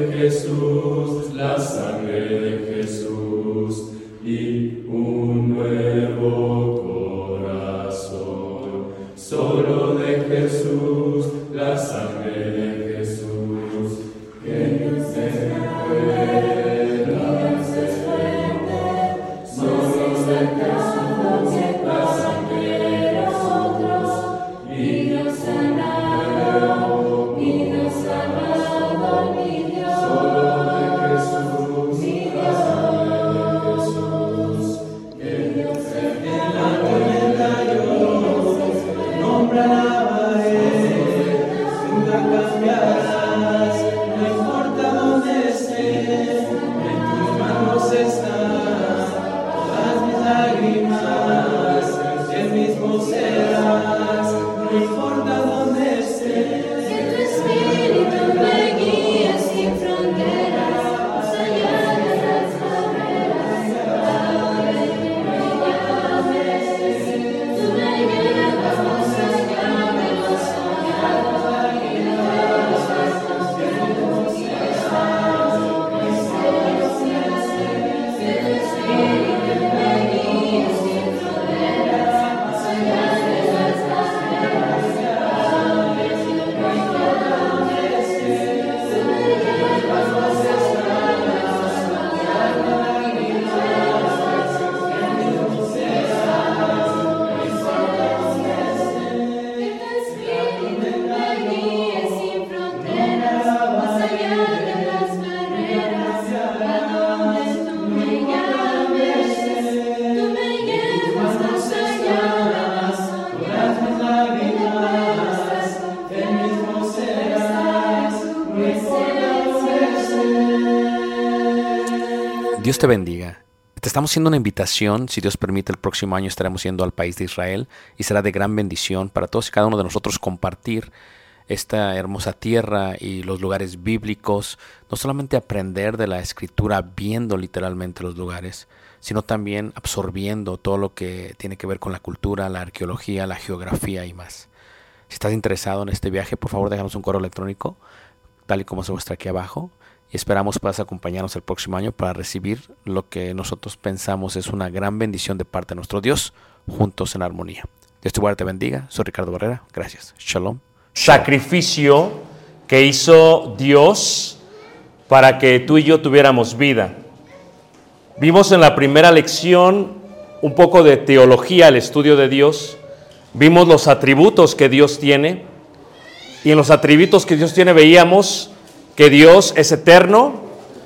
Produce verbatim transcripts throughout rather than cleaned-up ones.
de Jesús, la sangre de Jesús y un nuevo corazón. Solo de Jesús, la sangre de Jesús, que se pueda hacer fuerte. Solo de Jesús, la sangre de nosotros, y nos sanado, y nos sanado, mi Dios. Solo de Jesús, mi Dios, la sangre de Jesús, que Dios se en la tormenta yo nombra la pared, nunca cambiarás, no importa dónde estés, en tus manos están todas mis lágrimas, el mismo serás, no importa dónde estés. Que tu espíritu me guíe sin fronteras, más allá de las barreras, a donde tú me llames. Tú me llevas más allá de lo soñado, y de los actos que tú quieras, presencias. Que tu espíritu me guíe sin fronteras, más allá de las barreras, a donde tú me llames. Tú me llevas más allá de lo soñado, y de los actos que tú quieras, presencias. Que tu espíritu me guíe sin fronteras, más allá de las barreras, a donde tú me llames. Tú me llevas más allá de lo soñado, y de los actos que tú quieras, presencias. Dios te bendiga. Te estamos haciendo una invitación. Si Dios permite, el próximo año estaremos yendo al país de Israel y será de gran bendición para todos y cada uno de nosotros compartir esta hermosa tierra y los lugares bíblicos. No solamente aprender de la Escritura viendo literalmente los lugares, sino también absorbiendo todo lo que tiene que ver con la cultura, la arqueología, la geografía y más. Si estás interesado en este viaje, por favor déjanos un correo electrónico, tal y como se muestra aquí abajo. Y esperamos puedas acompañarnos el próximo año para recibir lo que nosotros pensamos es una gran bendición de parte de nuestro Dios, juntos en armonía. Dios te guarde, te bendiga. Soy Ricardo Barrera. Gracias. Shalom. Sacrificio que hizo Dios para que tú y yo tuviéramos vida. Vimos en la primera lección un poco de teología, el estudio de Dios. Vimos los atributos que Dios tiene. Y en los atributos que Dios tiene veíamos que Dios es eterno,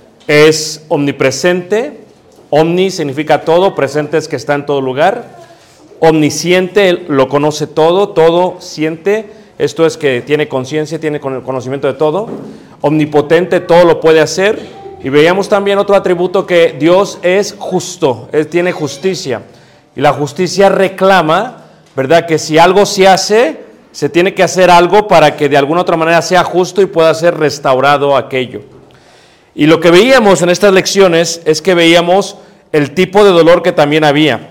es omnipresente. Omni significa todo, presente es que está en todo lugar. Omnisciente, Él lo conoce todo, todo siente. Esto es que tiene conciencia, tiene conocimiento de todo. Omnipotente, todo lo puede hacer. Y veíamos también otro atributo, que Dios es justo, Él tiene justicia. Y la justicia reclama, ¿verdad?, que si algo se hace, se tiene que hacer algo para que de alguna otra manera sea justo y pueda ser restaurado aquello. Y lo que veíamos en estas lecciones es que veíamos el tipo de dolor que también había.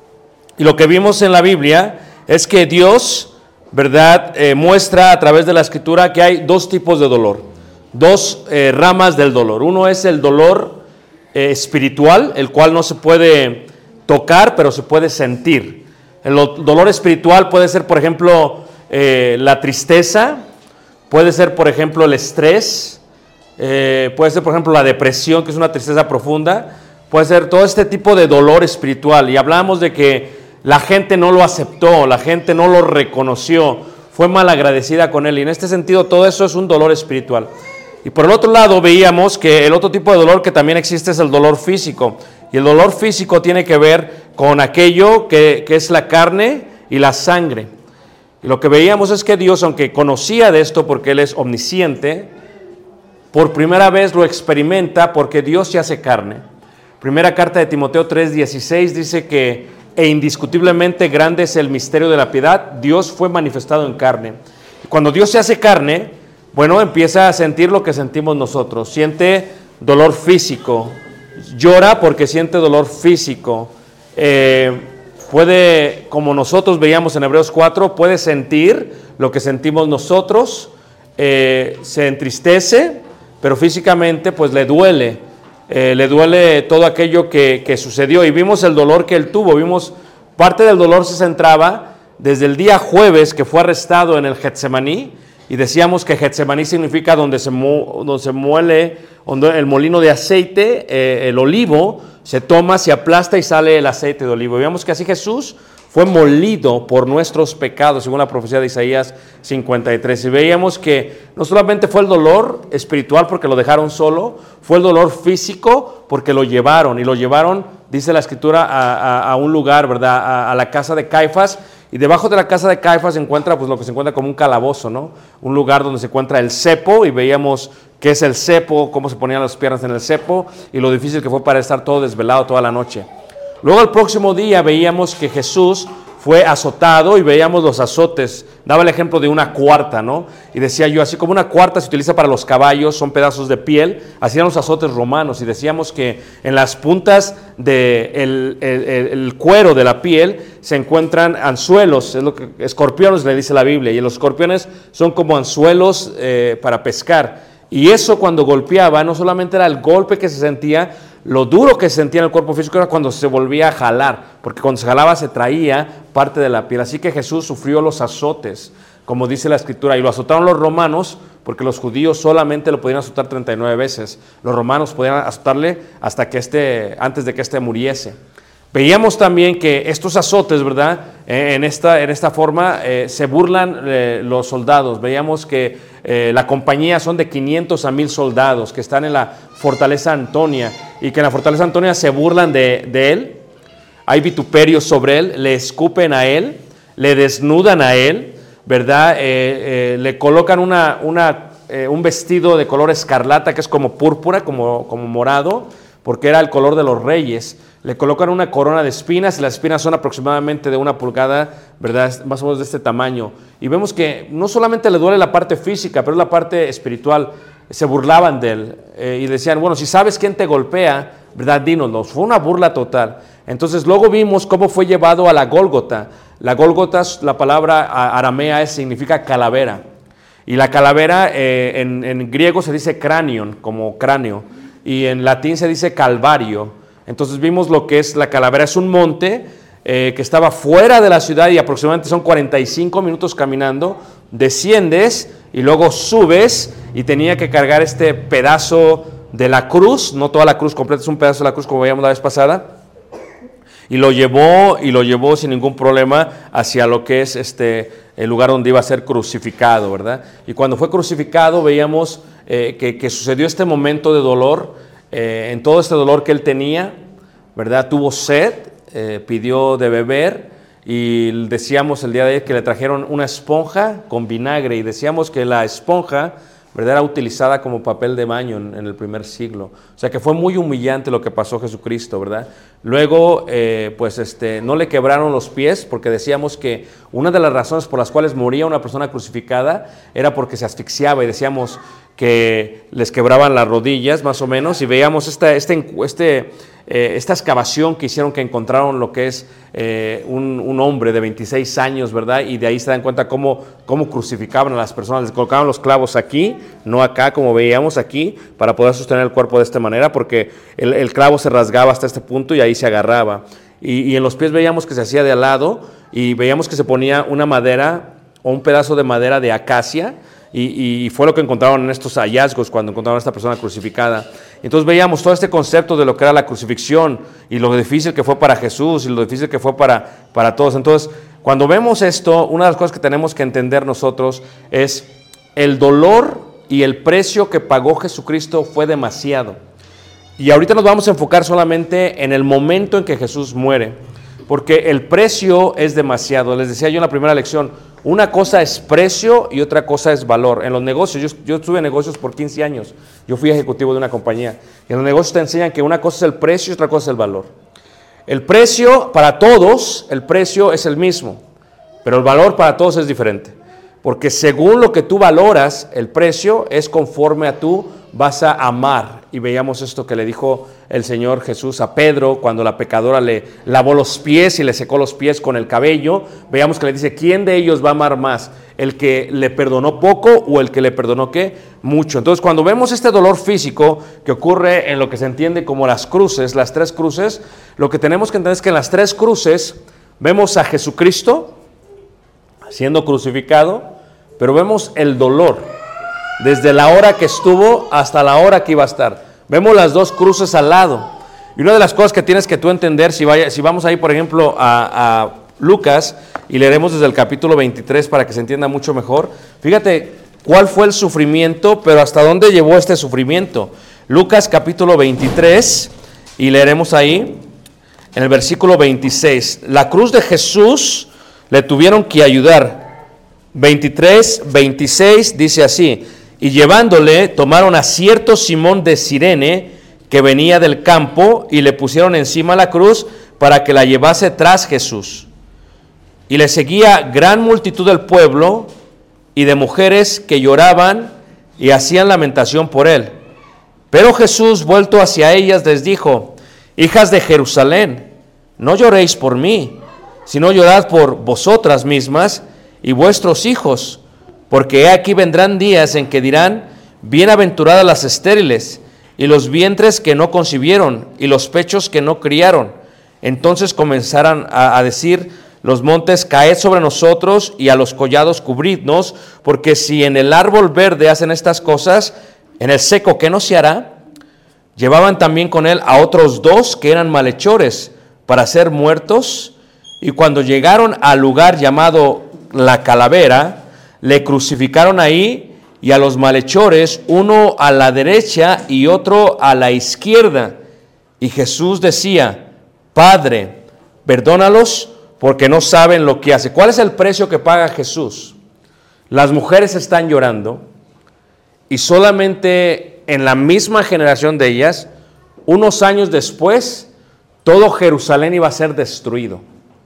Y lo que vimos en la Biblia es que Dios, ¿verdad?, eh, muestra a través de la Escritura que hay dos tipos de dolor, dos eh, ramas del dolor. Uno es el dolor eh, espiritual, el cual no se puede tocar, pero se puede sentir. El dolor espiritual puede ser, por ejemplo, eh, la tristeza, puede ser, por ejemplo, el estrés, eh, puede ser, por ejemplo, la depresión, que es una tristeza profunda, puede ser todo este tipo de dolor espiritual. Y hablamos de que la gente no lo aceptó, la gente no lo reconoció, fue malagradecida con él. Y en este sentido, todo eso es un dolor espiritual. Y por el otro lado, veíamos que el otro tipo de dolor que también existe es el dolor físico. Y el dolor físico tiene que ver con aquello que, que es la carne y la sangre. Y lo que veíamos es que Dios, aunque conocía de esto porque Él es omnisciente, por primera vez lo experimenta porque Dios se hace carne. Primera carta de Timoteo tres dieciséis dice que e indiscutiblemente grande es el misterio de la piedad. Dios fue manifestado en carne. Y cuando Dios se hace carne, bueno, empieza a sentir lo que sentimos nosotros. Siente dolor físico, llora porque siente dolor físico. Eh, puede, como nosotros veíamos en Hebreos cuatro, puede sentir lo que sentimos nosotros, eh, se entristece, pero físicamente pues le duele, eh, le duele todo aquello que, que sucedió, y vimos el dolor que él tuvo. Vimos parte del dolor se centraba desde el día jueves que fue arrestado en el Getsemaní, y decíamos que Getsemaní significa donde se, mu donde se muele, donde el molino de aceite, eh, el olivo, se toma, se aplasta y sale el aceite de olivo. Y vemos que así Jesús fue molido por nuestros pecados, según la profecía de Isaías cincuenta y tres. Y veíamos que no solamente fue el dolor espiritual porque lo dejaron solo, fue el dolor físico porque lo llevaron, y lo llevaron, dice la Escritura, a, a, a un lugar, ¿verdad? A, a la casa de Caifás. Y debajo de la casa de Caifás se encuentra pues lo que se encuentra como un calabozo, ¿no? Un lugar donde se encuentra el cepo, y veíamos qué es el cepo, cómo se ponían las piernas en el cepo, y lo difícil que fue para estar todo desvelado toda la noche. Luego el próximo día veíamos que Jesús fue azotado, y veíamos los azotes. Daba el ejemplo de una cuarta, ¿no? Y decía yo, así como una cuarta se utiliza para los caballos, son pedazos de piel, así eran los azotes romanos. Y decíamos que en las puntas del el, el, el cuero de la piel se encuentran anzuelos, es lo que, escorpiones le dice la Biblia, y los escorpiones son como anzuelos eh, para pescar. Y eso, cuando golpeaba, no solamente era el golpe que se sentía, lo duro que se sentía en el cuerpo físico era cuando se volvía a jalar, porque cuando se jalaba se traía parte de la piel. Así que Jesús sufrió los azotes, como dice la Escritura, y lo azotaron los romanos, porque los judíos solamente lo podían azotar treinta y nueve veces. Los romanos podían azotarle hasta que este, antes de que éste muriese. Veíamos también que estos azotes, ¿verdad? Eh, en, esta, en esta forma eh, se burlan eh, los soldados. Veíamos que eh, la compañía son de quinientos a mil soldados que están en la fortaleza Antonia, y que en la fortaleza Antonia se burlan de, de él. Hay vituperios sobre él, le escupen a él, le desnudan a él, ¿verdad? Eh, eh, le colocan una, una, eh, un vestido de color escarlata, que es como púrpura, como, como morado, porque era el color de los reyes. Le colocan una corona de espinas, y las espinas son aproximadamente de una pulgada, ¿verdad? Más o menos de este tamaño. Y vemos que no solamente le duele la parte física, pero es la parte espiritual. Se burlaban de él eh, y decían, bueno, si sabes quién te golpea, ¿verdad? Dínoslo. Fue una burla total. Entonces luego vimos cómo fue llevado a la Gólgota. La Gólgota, la palabra aramea es, significa calavera. Y la calavera eh, en, en griego se dice cranion, como cráneo. Y en latín se dice calvario. Entonces vimos lo que es la calavera. Es un monte eh, que estaba fuera de la ciudad, y aproximadamente son cuarenta y cinco minutos caminando. Desciendes y luego subes, y tenía que cargar este pedazo de la cruz, no toda la cruz completa, es un pedazo de la cruz como veíamos la vez pasada, y lo llevó y lo llevó sin ningún problema hacia lo que es este el lugar donde iba a ser crucificado, ¿verdad? Y cuando fue crucificado veíamos eh, que, que sucedió este momento de dolor. Eh, en todo este dolor que él tenía, ¿verdad? Tuvo sed, eh, pidió de beber, y decíamos el día de ayer que le trajeron una esponja con vinagre, y decíamos que la esponja, ¿verdad?, era utilizada como papel de baño en, en el primer siglo. O sea que fue muy humillante lo que pasó Jesucristo, ¿verdad? Luego, eh, pues este, no le quebraron los pies, porque decíamos que una de las razones por las cuales moría una persona crucificada era porque se asfixiaba, y decíamos que les quebraban las rodillas más o menos, y veíamos esta, este, este, eh, esta excavación que hicieron, que encontraron lo que es eh, un, un hombre de veintiséis años, ¿verdad? Y de ahí se dan cuenta cómo, cómo crucificaban a las personas, les colocaban los clavos aquí, no acá como veíamos aquí, para poder sostener el cuerpo de esta manera, porque el, el clavo se rasgaba hasta este punto y ahí se agarraba. Y, y en los pies veíamos que se hacía de al lado, y veíamos que se ponía una madera o un pedazo de madera de acacia, Y, y fue lo que encontraron en estos hallazgos cuando encontraron a esta persona crucificada. Entonces veíamos todo este concepto de lo que era la crucifixión, y lo difícil que fue para Jesús, y lo difícil que fue para, para todos. Entonces, cuando vemos esto, una de las cosas que tenemos que entender nosotros es el dolor y el precio que pagó Jesucristo fue demasiado. Y ahorita nos vamos a enfocar solamente en el momento en que Jesús muere, porque el precio es demasiado. Les decía yo en la primera lección, una cosa es precio y otra cosa es valor. En los negocios, yo, yo estuve en negocios por quince años, yo fui ejecutivo de una compañía. En los negocios te enseñan que una cosa es el precio y otra cosa es el valor. El precio para todos, el precio es el mismo, pero el valor para todos es diferente. Porque según lo que tú valoras, el precio es conforme a tú vas a amar. Y veíamos esto que le dijo el Señor Jesús a Pedro cuando la pecadora le lavó los pies y le secó los pies con el cabello. Veíamos que le dice, ¿quién de ellos va a amar más? ¿El que le perdonó poco o el que le perdonó qué? Mucho. Entonces, cuando vemos este dolor físico que ocurre en lo que se entiende como las cruces, las tres cruces, lo que tenemos que entender es que en las tres cruces vemos a Jesucristo siendo crucificado, pero vemos el dolor desde la hora que estuvo hasta la hora que iba a estar. Vemos las dos cruces al lado. Y una de las cosas que tienes que tú entender, si, vaya, si vamos ahí, por ejemplo, a, a Lucas, y leeremos desde el capítulo veintitrés para que se entienda mucho mejor. Fíjate cuál fue el sufrimiento, pero hasta dónde llevó este sufrimiento. Lucas capítulo veintitrés, y leeremos ahí en el versículo veintiséis. La cruz de Jesús le tuvieron que ayudar. veintitrés, veintiséis dice así: y llevándole, tomaron a cierto Simón de Cirene, que venía del campo, y le pusieron encima la cruz para que la llevase tras Jesús. Y le seguía gran multitud del pueblo y de mujeres que lloraban y hacían lamentación por él. Pero Jesús, vuelto hacia ellas, les dijo: hijas de Jerusalén, no lloréis por mí, sino llorad por vosotras mismas y vuestros hijos, porque he aquí vendrán días en que dirán: bienaventuradas las estériles, y los vientres que no concibieron, y los pechos que no criaron. Entonces comenzarán a, a decir los montes: caed sobre nosotros, y a los collados cubridnos, porque si en el árbol verde hacen estas cosas, en el seco ¿qué no se hará? Llevaban también con él a otros dos que eran malhechores para ser muertos, y cuando llegaron al lugar llamado La Calavera, le crucificaron ahí, y a los malhechores, uno a la derecha y otro a la izquierda. Y Jesús decía: Padre, perdónalos, porque no saben lo que hace. ¿Cuál es el precio que paga Jesús? Las mujeres están llorando, y solamente en la misma generación de ellas, unos años después, todo Jerusalén iba a ser destruido.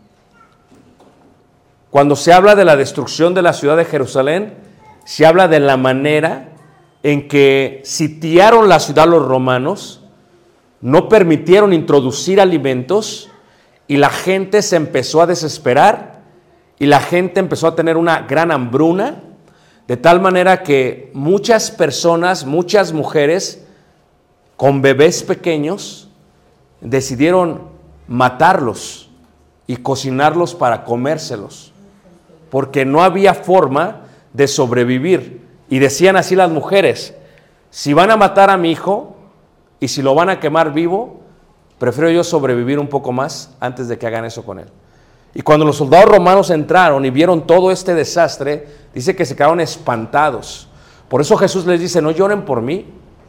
Cuando se habla de la destrucción de la ciudad de Jerusalén, se habla de la manera en que sitiaron la ciudad los romanos, no permitieron introducir alimentos, y la gente se empezó a desesperar, y la gente empezó a tener una gran hambruna, de tal manera que muchas personas, muchas mujeres con bebés pequeños decidieron matarlos y cocinarlos para comérselos, porque no había forma de sobrevivir. Y decían así las mujeres: si van a matar a mi hijo y si lo van a quemar vivo, prefiero yo sobrevivir un poco más antes de que hagan eso con él. Y cuando los soldados romanos entraron y vieron todo este desastre, dice que se quedaron espantados. Por eso Jesús les dice: no lloren por mí,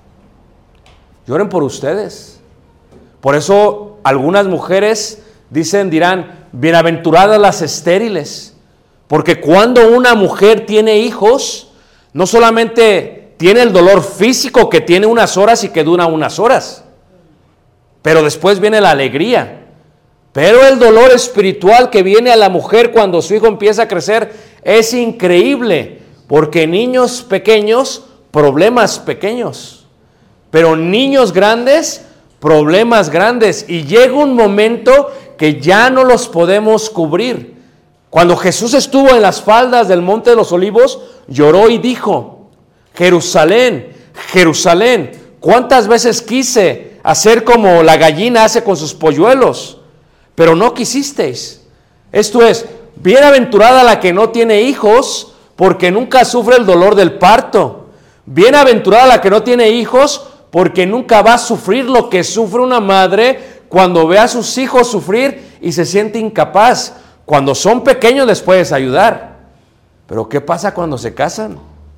lloren por ustedes. Por eso algunas mujeres dicen, dirán: bienaventuradas las estériles, porque cuando una mujer tiene hijos, no solamente tiene el dolor físico que tiene unas horas y que dura unas horas, pero después viene la alegría. Pero el dolor espiritual que viene a la mujer cuando su hijo empieza a crecer es increíble, porque niños pequeños, problemas pequeños, pero niños grandes, problemas grandes, y llega un momento que ya no los podemos cubrir. Cuando Jesús estuvo en las faldas del Monte de los Olivos, lloró y dijo: Jerusalén, Jerusalén, ¿cuántas veces quise hacer como la gallina hace con sus polluelos? Pero no quisisteis. Esto es, bienaventurada la que no tiene hijos, porque nunca sufre el dolor del parto. Bienaventurada la que no tiene hijos, porque nunca va a sufrir lo que sufre una madre cuando ve a sus hijos sufrir y se siente incapaz. Cuando son pequeños les puedes ayudar, pero ¿qué pasa cuando se casan?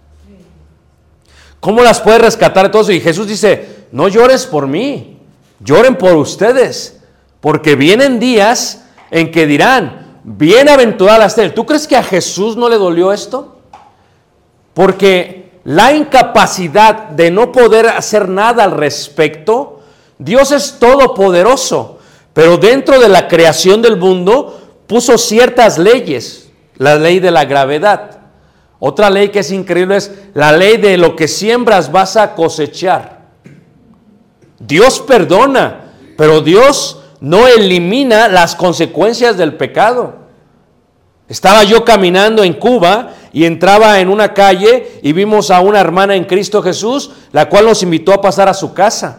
¿Cómo las puedes rescatar todo eso? Y Jesús dice: no llores por mí, lloren por ustedes. Porque vienen días en que dirán: bienaventurada la estéril. ¿Tú crees que a Jesús no le dolió esto? Porque la incapacidad de no poder hacer nada al respecto, Dios es todopoderoso, pero dentro de la creación del mundo puso ciertas leyes, la ley de la gravedad. Otra ley que es increíble es la ley de lo que siembras vas a cosechar. Dios perdona, pero Dios no elimina las consecuencias del pecado. Estaba yo caminando en Cuba y entraba en una calle y vimos a una hermana en Cristo Jesús, la cual nos invitó a pasar a su casa.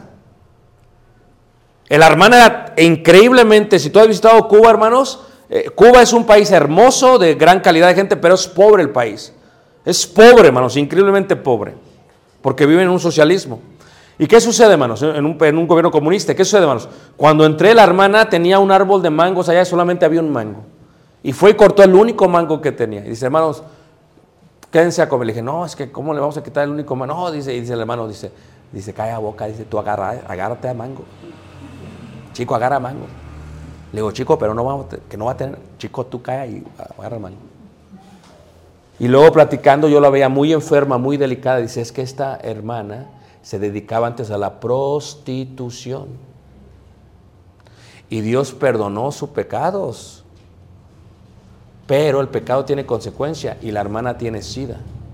La hermana, increíblemente, si tú has visitado Cuba, hermanos, eh, Cuba es un país hermoso, de gran calidad de gente, pero es pobre el país. Es pobre, hermanos, increíblemente pobre, porque viven en un socialismo. ¿Y qué sucede, hermanos, en un, en un gobierno comunista? ¿Qué sucede, hermanos? Cuando entré, la hermana tenía un árbol de mangos allá y solamente había un mango. Y fue y cortó el único mango que tenía. Y dice, hermanos, quédense a comer. Le dije, no, es que ¿cómo le vamos a quitar el único mango? No, dice, y dice el hermano, dice, dice, calla boca, dice, tú agarra, agárrate a mango. Chico, agarra mango. Le digo, chico, pero no vamos, que no va a tener, chico, tú calla y agarra mango. Y luego platicando, yo la veía muy enferma, muy delicada. Dice, es que esta hermana se dedicaba antes a la prostitución. Y Dios perdonó sus pecados. Pero el pecado tiene consecuencia y la hermana tiene sida.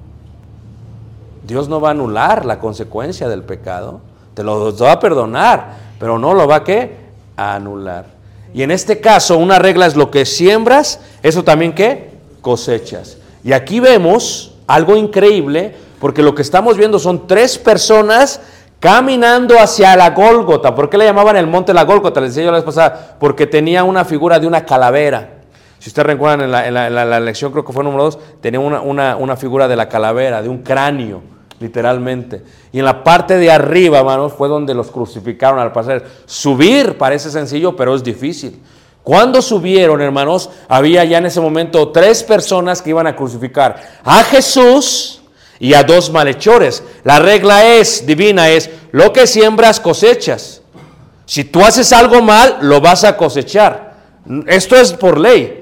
Dios no va a anular la consecuencia del pecado. Te lo va a perdonar, pero no lo va a ¿qué? A anular. Y en este caso, una regla es lo que siembras, eso también ¿qué? Cosechas. Y aquí vemos algo increíble, porque lo que estamos viendo son tres personas caminando hacia la Gólgota. ¿Por qué le llamaban el monte la Gólgota? Les decía yo la vez pasada, porque tenía una figura de una calavera. Si ustedes recuerdan en la, en la, en la, la lección, creo que fue número dos, tenía una, una, una figura de la calavera, de un cráneo, literalmente. Y en la parte de arriba, hermanos, fue donde los crucificaron al pasar. Subir parece sencillo, pero es difícil. Cuando subieron, hermanos, había ya en ese momento tres personas que iban a crucificar a Jesús y a dos malhechores. La regla es, divina es, lo que siembras cosechas. Si tú haces algo mal, lo vas a cosechar. Esto es por ley.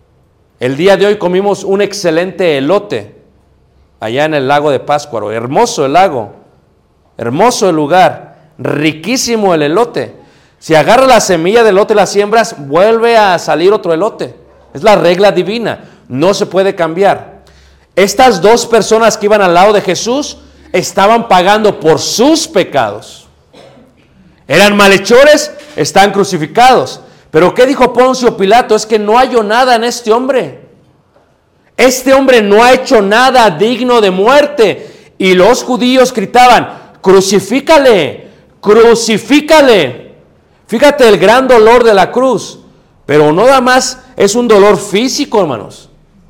El día de hoy comimos un excelente elote allá en el lago de Pátzcuaro. Hermoso el lago, hermoso el lugar, riquísimo el elote. Si agarras la semilla del elote y la siembras, vuelve a salir otro elote. Es la regla divina, no se puede cambiar. Estas dos personas que iban al lado de Jesús estaban pagando por sus pecados. Eran malhechores, están crucificados. Pero ¿qué dijo Poncio Pilato? Es que no halló nada en este hombre. Este hombre no ha hecho nada digno de muerte. Y los judíos gritaban, crucifícale, crucifícale. Fíjate el gran dolor de la cruz. Pero no nada más es un dolor físico, hermanos.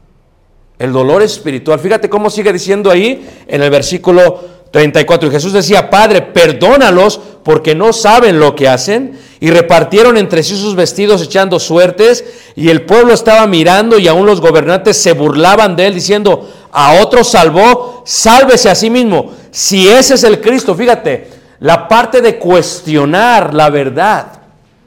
El dolor espiritual. Fíjate cómo sigue diciendo ahí en el versículo treinta y cuatro. Y Jesús decía, Padre, perdónalos porque no saben lo que hacen. Y repartieron entre sí sus vestidos echando suertes. Y el pueblo estaba mirando y aún los gobernantes se burlaban de él diciendo, a otro salvó, sálvese a sí mismo. Si ese es el Cristo, fíjate, la parte de cuestionar la verdad.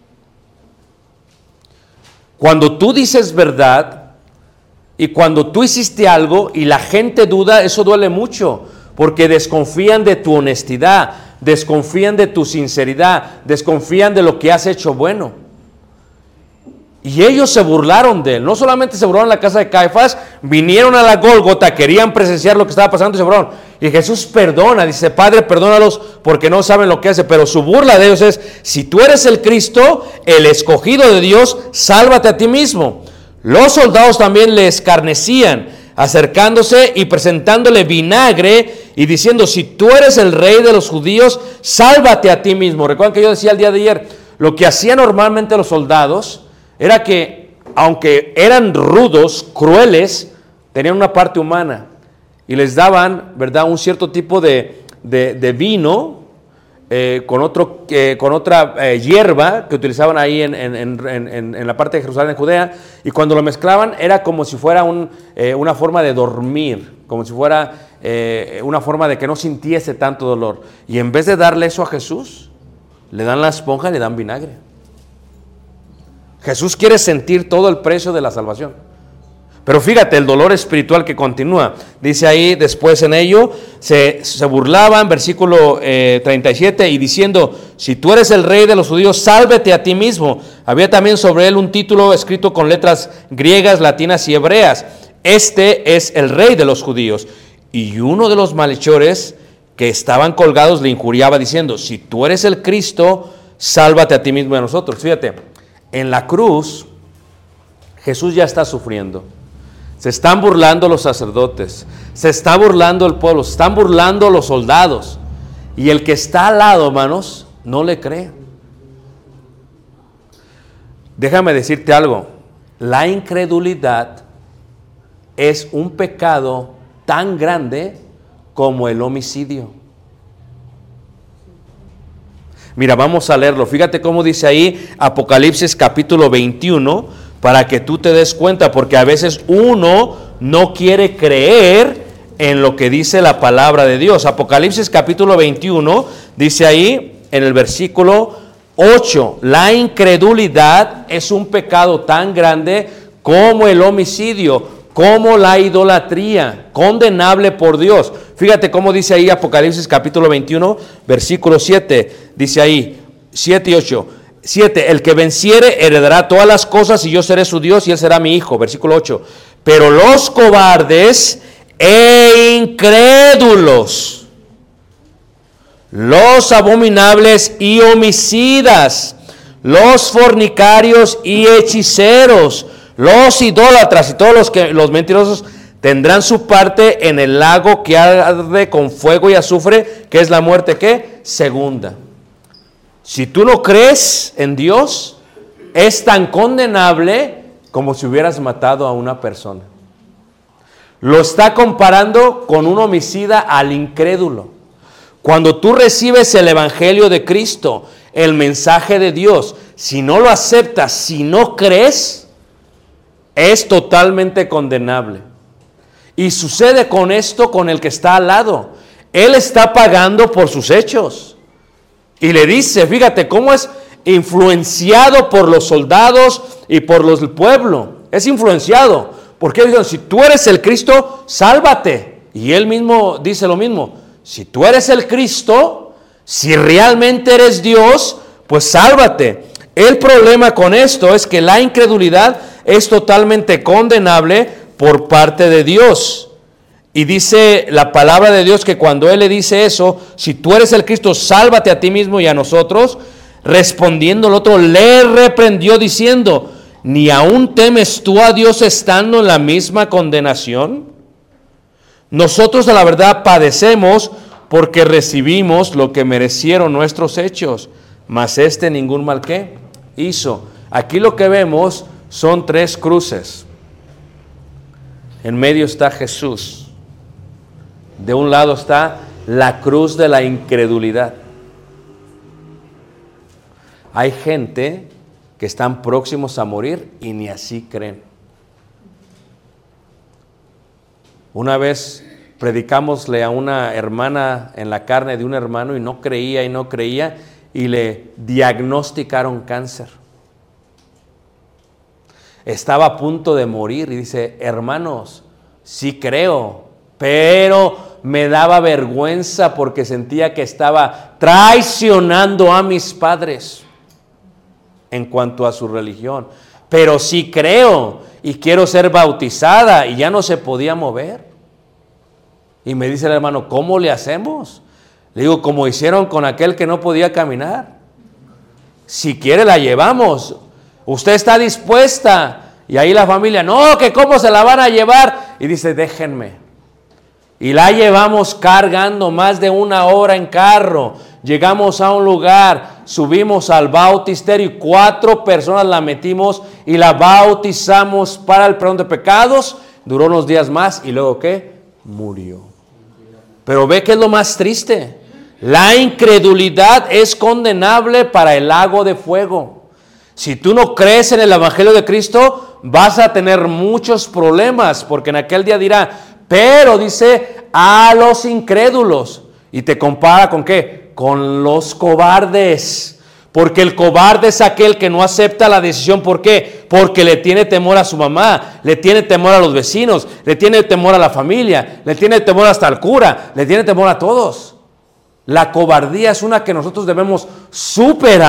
Cuando tú dices verdad y cuando tú hiciste algo y la gente duda, eso duele mucho. Porque desconfían de tu honestidad, desconfían de tu sinceridad, desconfían de lo que has hecho bueno. Y ellos se burlaron de él. No solamente se burlaron en la casa de Caifás, vinieron a la Gólgota, querían presenciar lo que estaba pasando y se burlaron. Y Jesús perdona, dice, Padre, perdónalos porque no saben lo que hacen. Pero su burla de ellos es, si tú eres el Cristo, el escogido de Dios, sálvate a ti mismo. Los soldados también le escarnecían, acercándose y presentándole vinagre y diciendo, si tú eres el rey de los judíos, sálvate a ti mismo. Recuerdan que yo decía el día de ayer, lo que hacían normalmente los soldados era que, aunque eran rudos, crueles, tenían una parte humana y les daban, ¿verdad?, un cierto tipo de, de, de vino eh, con, otro, eh, con otra eh, hierba que utilizaban ahí en, en, en, en, en la parte de Jerusalén, en Judea, y cuando lo mezclaban era como si fuera un, eh, una forma de dormir, como si fuera eh, una forma de que no sintiese tanto dolor. Y en vez de darle eso a Jesús, le dan la esponja y le dan vinagre. Jesús quiere sentir todo el precio de la salvación. Pero fíjate el dolor espiritual que continúa. Dice ahí, después en ello, se, se burlaban, versículo eh, treinta y siete, y diciendo, si tú eres el rey de los judíos, sálvete a ti mismo. Había también sobre él un título escrito con letras griegas, latinas y hebreas. este es el rey de los judíos. Y uno de los malhechores que estaban colgados le injuriaba diciendo, si tú eres el Cristo, sálvate a ti mismo y a nosotros. Fíjate, en la cruz Jesús ya está sufriendo. Se están burlando los sacerdotes, se está burlando el pueblo, se están burlando los soldados. Y el que está al lado, hermanos, no le cree. Déjame decirte algo, la incredulidad es un pecado tan grande como el homicidio. Mira, vamos a leerlo. Fíjate cómo dice ahí Apocalipsis capítulo veintiuno, para que tú te des cuenta, porque a veces uno no quiere creer en lo que dice la palabra de Dios. Apocalipsis capítulo veintiuno dice ahí en el versículo ocho, la incredulidad es un pecado tan grande como el homicidio, como la idolatría, condenable por Dios. Fíjate cómo dice ahí Apocalipsis capítulo veintiuno, versículo siete, dice ahí, siete y ocho, siete, el que venciere heredará todas las cosas y yo seré su Dios y él será mi hijo. Versículo ocho, pero los cobardes e incrédulos, los abominables y homicidas, los fornicarios y hechiceros, los idólatras y todos los, que, los mentirosos tendrán su parte en el lago que arde con fuego y azufre, que es la muerte, ¿qué? Segunda. Si tú no crees en Dios, es tan condenable como si hubieras matado a una persona. Lo está comparando con un homicida al incrédulo. Cuando tú recibes el evangelio de Cristo, el mensaje de Dios, si no lo aceptas, si no crees, es totalmente condenable. Y sucede con esto con el que está al lado. Él está pagando por sus hechos. Y le dice, fíjate cómo es influenciado por los soldados y por los, el pueblo. Es influenciado. Porque dicen, si tú eres el Cristo, sálvate. Y él mismo dice lo mismo. Si tú eres el Cristo, si realmente eres Dios, pues sálvate. El problema con esto es que la incredulidad es totalmente condenable por parte de Dios. Y dice la palabra de Dios que cuando Él le dice eso, si tú eres el Cristo, sálvate a ti mismo y a nosotros. Respondiendo el otro, le reprendió diciendo, ¿ni aún temes tú a Dios estando en la misma condenación? Nosotros a la verdad padecemos porque recibimos lo que merecieron nuestros hechos, mas este ningún mal que hizo. Aquí lo que vemos son tres cruces. En medio está Jesús. De un lado está la cruz de la incredulidad. Hay gente que están próximos a morir y ni así creen. Una vez predicámosle a una hermana en la carne de un hermano y no creía y no creía y le diagnosticaron cáncer. Estaba a punto de morir y dice, hermanos, sí creo, pero me daba vergüenza porque sentía que estaba traicionando a mis padres en cuanto a su religión. Pero sí creo y quiero ser bautizada, y ya no se podía mover. Y me dice el hermano, ¿cómo le hacemos? Le digo, como hicieron con aquel que no podía caminar. Si quiere la llevamos. ¿Usted está dispuesta? Y ahí la familia, no, que cómo se la van a llevar. Y dice, déjenme. Y la llevamos cargando más de una hora en carro. Llegamos a un lugar, subimos al bautisterio y cuatro personas la metimos y la bautizamos para el perdón de pecados. Duró unos días más y luego ¿qué? Murió. Pero ve que es lo más triste. La incredulidad es condenable para el lago de fuego. Si tú no crees en el evangelio de Cristo, vas a tener muchos problemas, porque en aquel día dirá, pero dice a los incrédulos, y te compara con ¿qué? Con los cobardes, porque el cobarde es aquel que no acepta la decisión. ¿Por qué? Porque le tiene temor a su mamá, le tiene temor a los vecinos, le tiene temor a la familia, le tiene temor hasta al cura, le tiene temor a todos. La cobardía es una que nosotros debemos superar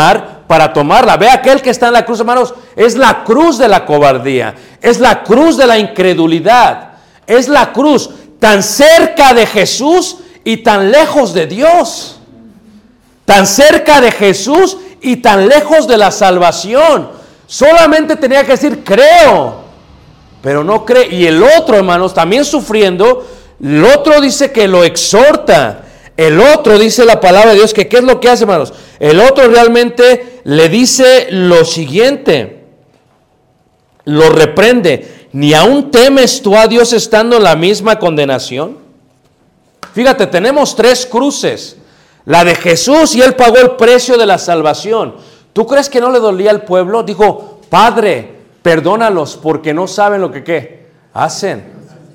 para tomarla. Ve aquel que está en la cruz, hermanos, es la cruz de la cobardía, es la cruz de la incredulidad, es la cruz tan cerca de Jesús y tan lejos de Dios, tan cerca de Jesús y tan lejos de la salvación. Solamente tenía que decir creo, pero no cree. Y el otro, hermanos, también sufriendo, el otro dice que lo exhorta. El otro dice la palabra de Dios que ¿qué es lo que hace, hermanos? El otro realmente le dice lo siguiente, lo reprende. ¿Ni aún temes tú a Dios estando en la misma condenación? Fíjate, tenemos tres cruces. La de Jesús, y Él pagó el precio de la salvación. ¿Tú crees que no le dolía al pueblo? Dijo, Padre, perdónalos porque no saben lo que ¿qué? Hacen.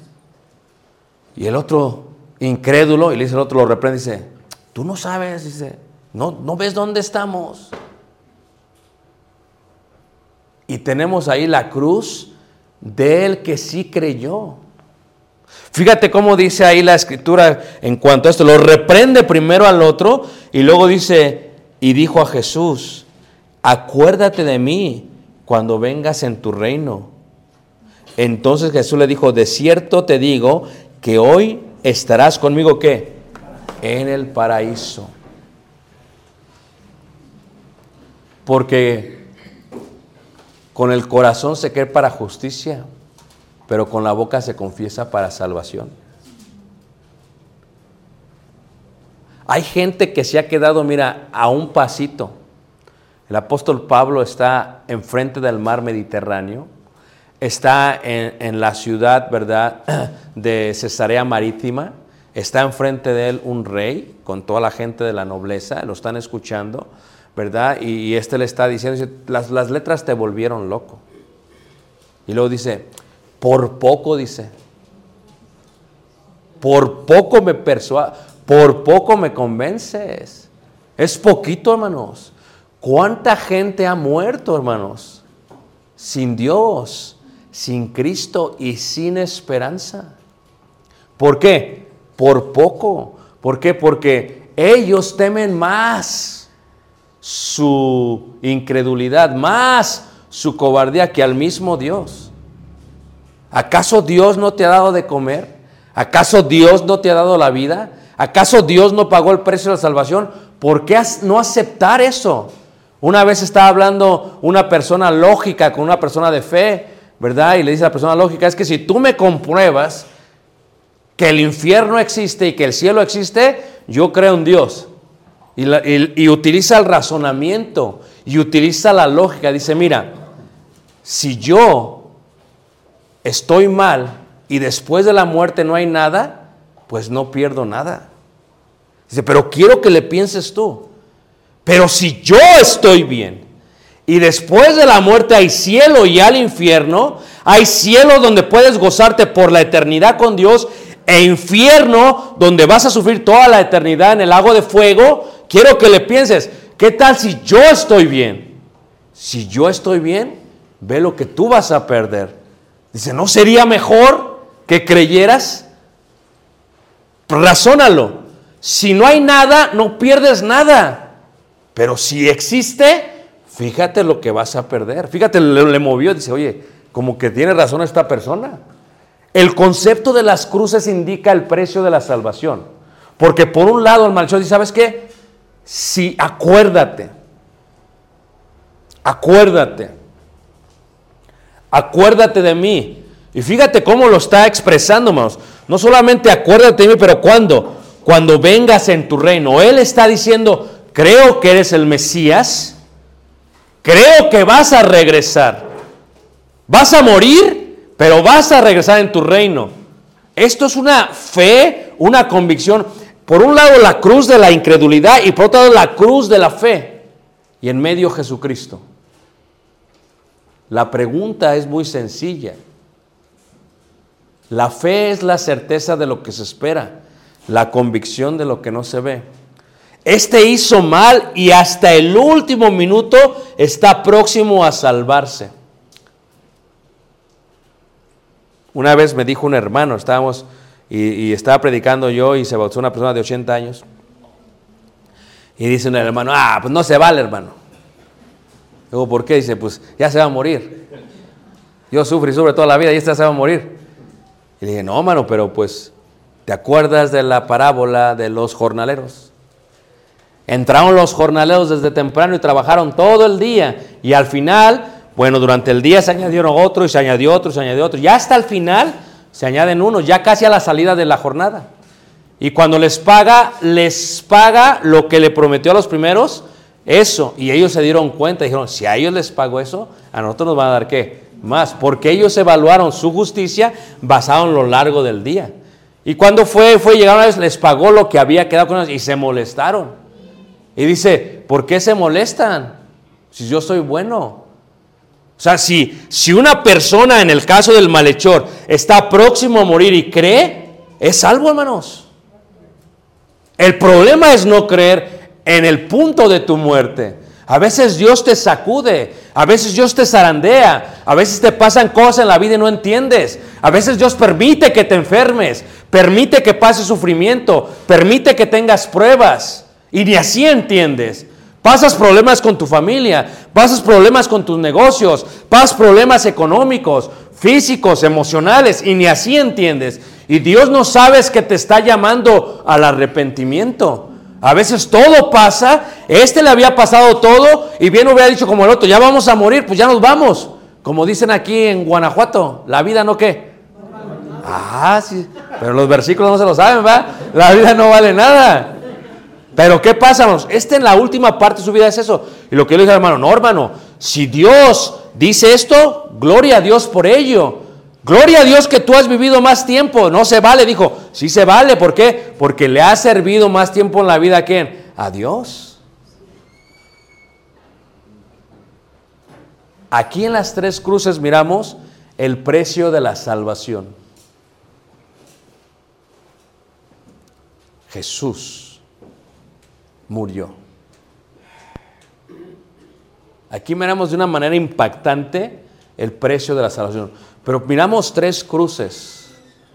Y el otro incrédulo, y le dice el otro, lo reprende, dice, tú no sabes, dice, no, no ves dónde estamos. Y tenemos ahí la cruz del que sí creyó. Fíjate cómo dice ahí la escritura en cuanto a esto. Lo reprende primero al otro y luego dice, y dijo a Jesús, acuérdate de mí cuando vengas en tu reino. Entonces Jesús le dijo, de cierto te digo que hoy estarás conmigo, ¿qué? En el paraíso. Porque con el corazón se cree para justicia, pero con la boca se confiesa para salvación. Hay gente que se ha quedado, mira, a un pasito. El apóstol Pablo está enfrente del mar Mediterráneo, está en, en la ciudad, ¿verdad?, de Cesarea Marítima, está enfrente de él un rey con toda la gente de la nobleza, lo están escuchando, ¿verdad? Y, y este le está diciendo, dice, las, las letras te volvieron loco. Y luego dice, por poco, dice, por poco me persuades, por poco me convences. Es poquito, hermanos. ¿Cuánta gente ha muerto, hermanos? Sin Dios, sin Cristo y sin esperanza. ¿Por qué? Por poco. ¿Por qué? Porque ellos temen más su incredulidad, más su cobardía que al mismo Dios. ¿Acaso Dios no te ha dado de comer? ¿Acaso Dios no te ha dado la vida? ¿Acaso Dios no pagó el precio de la salvación? ¿Por qué no aceptar eso? Una vez estaba hablando una persona lógica con una persona de fe, ¿verdad? Y le dice a la persona lógica, es que si tú me compruebas que el infierno existe y que el cielo existe, yo creo en Dios. Y, la, y, y utiliza el razonamiento y utiliza la lógica. Dice, mira, si yo estoy mal y después de la muerte no hay nada, pues no pierdo nada. Dice, pero quiero que le pienses tú. Pero si yo estoy bien y después de la muerte hay cielo y al infierno, hay cielo donde puedes gozarte por la eternidad con Dios e infierno donde vas a sufrir toda la eternidad en el lago de fuego, quiero que le pienses, ¿qué tal si yo estoy bien? Si yo estoy bien, ve lo que tú vas a perder. Dice, ¿no sería mejor que creyeras? Razónalo. Si no hay nada, no pierdes nada. Pero si existe, fíjate lo que vas a perder. Fíjate, le, le movió, dice, oye, como que tiene razón esta persona. El concepto de las cruces indica el precio de la salvación. Porque por un lado el malhechor dice, ¿sabes qué? Si acuérdate, acuérdate, acuérdate de mí. Y fíjate cómo lo está expresando, hermanos. No solamente acuérdate de mí, pero ¿cuándo? Cuando vengas en tu reino. Él está diciendo, creo que eres el Mesías, creo que vas a regresar. Vas a morir, pero vas a regresar en tu reino. Esto es una fe, una convicción. Por un lado la cruz de la incredulidad y por otro lado la cruz de la fe. Y en medio Jesucristo. La pregunta es muy sencilla. La fe es la certeza de lo que se espera, la convicción de lo que no se ve. Este hizo mal y hasta el último minuto está próximo a salvarse. Una vez me dijo un hermano, estábamos y, y estaba predicando yo y se bautizó una persona de ochenta años. Y dice un hermano, ah, pues no se vale, hermano. Digo, ¿por qué? Dice, pues ya se va a morir. Yo sufrí, sufre toda la vida y esta se va a morir. Y le dije, no, mano, pero pues, ¿te acuerdas de la parábola de los jornaleros? Entraron los jornaleros desde temprano y trabajaron todo el día. Y al final, bueno, durante el día se añadieron otro y se añadió otro y se añadió otro. Ya hasta el final se añaden unos, ya casi a la salida de la jornada. Y cuando les paga, les paga lo que le prometió a los primeros, eso. Y ellos se dieron cuenta, dijeron, si a ellos les pagó eso, a nosotros nos van a dar ¿qué? Más. Porque ellos evaluaron su justicia basado en lo largo del día. Y cuando fue, fue llegaron a ellos, les pagó lo que había quedado con ellos y se molestaron. Y dice, ¿por qué se molestan? Si yo soy bueno. O sea, si, si una persona, en el caso del malhechor, está próximo a morir y cree, es salvo, hermanos. El problema es no creer en el punto de tu muerte. A veces Dios te sacude, a veces Dios te zarandea, a veces te pasan cosas en la vida y no entiendes. A veces Dios permite que te enfermes, permite que pases sufrimiento, permite que tengas pruebas. Y ni así entiendes. Pasas problemas con tu familia, pasas problemas con tus negocios, pasas problemas económicos, físicos, emocionales, y ni así entiendes. Y Dios no sabes que te está llamando al arrepentimiento. A veces todo pasa, este le había pasado todo, y bien hubiera dicho como el otro, ya vamos a morir, pues ya nos vamos. Como dicen aquí en Guanajuato, la vida no qué. Ah, sí, pero los versículos no se lo saben, ¿va? La vida no vale nada. Pero ¿qué pasa, hermanos? Este en la última parte de su vida es eso. Y lo que yo le dije al hermano, no, hermano, si Dios dice esto, gloria a Dios por ello. Gloria a Dios que tú has vivido más tiempo. No se vale, dijo, sí se vale. ¿Por qué? Porque le ha servido más tiempo en la vida. ¿A quién? A Dios. Aquí en las tres cruces miramos el precio de la salvación. Jesús murió. Aquí miramos de una manera impactante el precio de la salvación. Pero miramos tres cruces.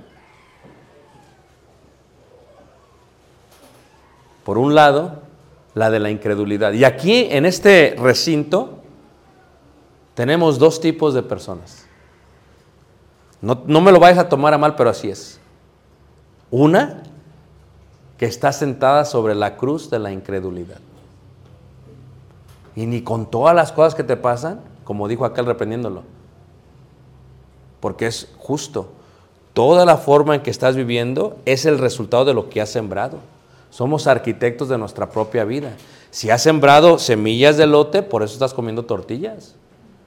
Por un lado, la de la incredulidad. Y aquí en este recinto tenemos dos tipos de personas. No, no me lo vayas a tomar a mal, pero así es. Una que está sentada sobre la cruz de la incredulidad. Y ni con todas las cosas que te pasan, como dijo aquel reprendiéndolo, porque es justo. Toda la forma en que estás viviendo es el resultado de lo que has sembrado. Somos arquitectos de nuestra propia vida. Si has sembrado semillas de elote, por eso estás comiendo tortillas.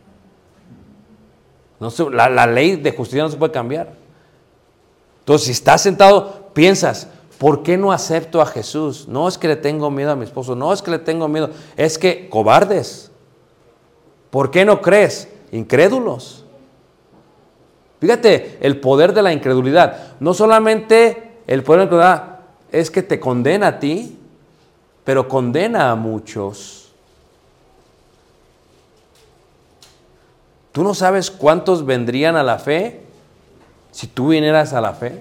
No se, la, la ley de justicia no se puede cambiar. Entonces, si estás sentado, piensas, ¿por qué no acepto a Jesús? No es que le tengo miedo a mi esposo, no es que le tengo miedo, es que cobardes. ¿Por qué no crees? Incrédulos. Fíjate, el poder de la incredulidad. No solamente el poder de la incredulidad es que te condena a ti, pero condena a muchos. ¿Tú no sabes cuántos vendrían a la fe si tú vinieras a la fe?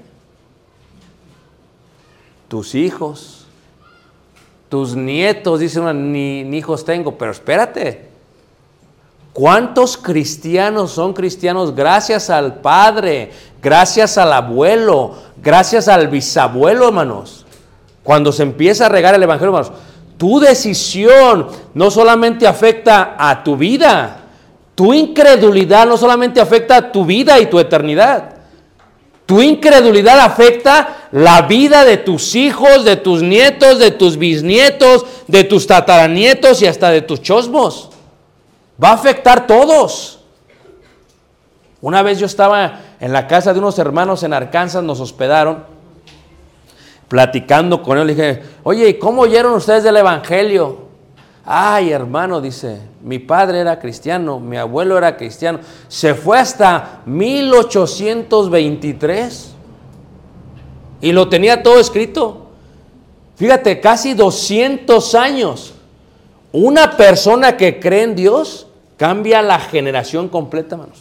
Tus hijos, tus nietos, dice una, ni, ni hijos tengo, pero espérate. ¿Cuántos cristianos son cristianos gracias al padre, gracias al abuelo, gracias al bisabuelo, hermanos? Cuando se empieza a regar el evangelio, hermanos, tu decisión no solamente afecta a tu vida, tu incredulidad no solamente afecta a tu vida y tu eternidad. Tu incredulidad afecta la vida de tus hijos, de tus nietos, de tus bisnietos, de tus tataranietos y hasta de tus chosmos. Va a afectar a todos. Una vez yo estaba en la casa de unos hermanos en Arkansas, nos hospedaron, platicando con ellos, le dije, oye, ¿y cómo oyeron ustedes del evangelio? Ay, hermano, dice, mi padre era cristiano, mi abuelo era cristiano, se fue hasta mil ochocientos veintitrés y lo tenía todo escrito. Fíjate, casi doscientos años. Una persona que cree en Dios cambia la generación completa, hermanos.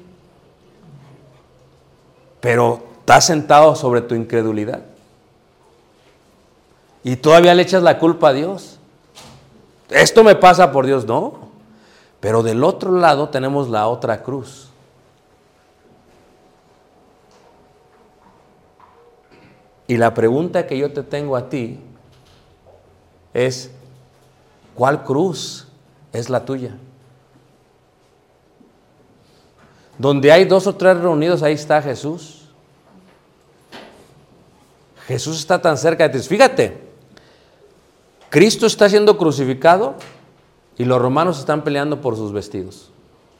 Pero estás sentado sobre tu incredulidad y todavía le echas la culpa a Dios. Esto me pasa por Dios, no. Pero del otro lado tenemos la otra cruz. Y la pregunta que yo te tengo a ti es, ¿cuál cruz es la tuya? Donde hay dos o tres reunidos, ahí está Jesús. Jesús está tan cerca de ti. Fíjate, Cristo está siendo crucificado y los romanos están peleando por sus vestidos.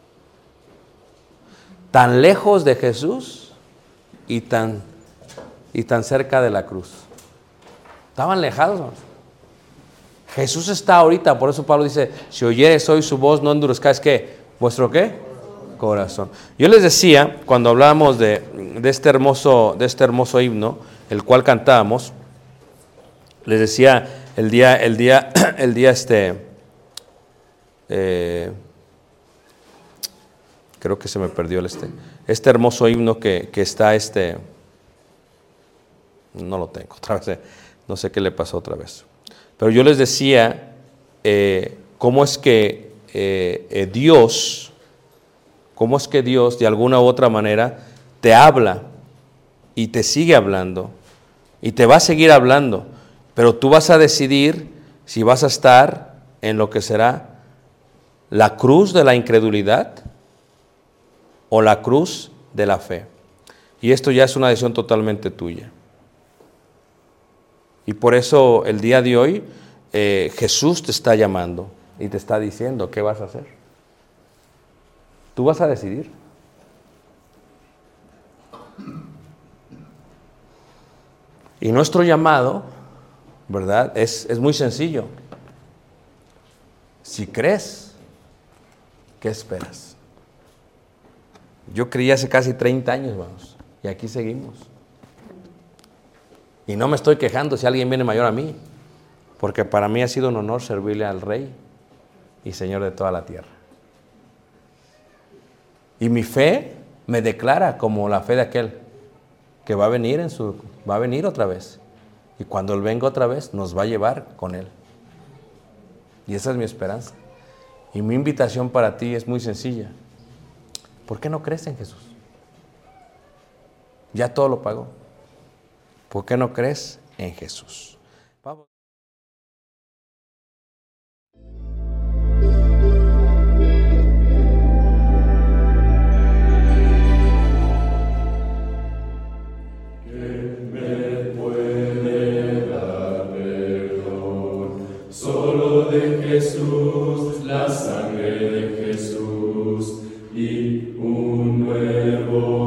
Tan lejos de Jesús y tan, y tan cerca de la cruz. Estaban alejados, ¿no? Jesús está ahorita, por eso Pablo dice, si oyeres hoy su voz, no endurezcáis, ¿qué? ¿Vuestro qué? Corazón. Yo les decía, cuando hablábamos de, de, este hermoso, de este hermoso himno, el cual cantábamos, les decía, el día, el día, el día este, eh, creo que se me perdió el este, este hermoso himno que, que está este, no lo tengo, otra vez, no sé qué le pasó otra vez. Pero yo les decía, eh, cómo es que eh, eh, Dios... ¿Cómo es que Dios de alguna u otra manera te habla y te sigue hablando y te va a seguir hablando? Pero tú vas a decidir si vas a estar en lo que será la cruz de la incredulidad o la cruz de la fe. Y esto ya es una decisión totalmente tuya. Y por eso el día de hoy eh, Jesús te está llamando y te está diciendo qué vas a hacer. Tú vas a decidir. Y nuestro llamado, ¿verdad? Es, es muy sencillo. Si crees, ¿qué esperas? Yo creí hace casi treinta años, vamos, y aquí seguimos. Y no me estoy quejando si alguien viene mayor a mí, porque para mí ha sido un honor servirle al Rey y Señor de toda la tierra. Y mi fe me declara como la fe de aquel que va a venir en su, va a venir otra vez. Y cuando Él venga otra vez, nos va a llevar con Él. Y esa es mi esperanza. Y mi invitación para ti es muy sencilla. ¿Por qué no crees en Jesús? Ya todo lo pagó. ¿Por qué no crees en Jesús? Vamos. Jesús, la sangre de Jesús y un nuevo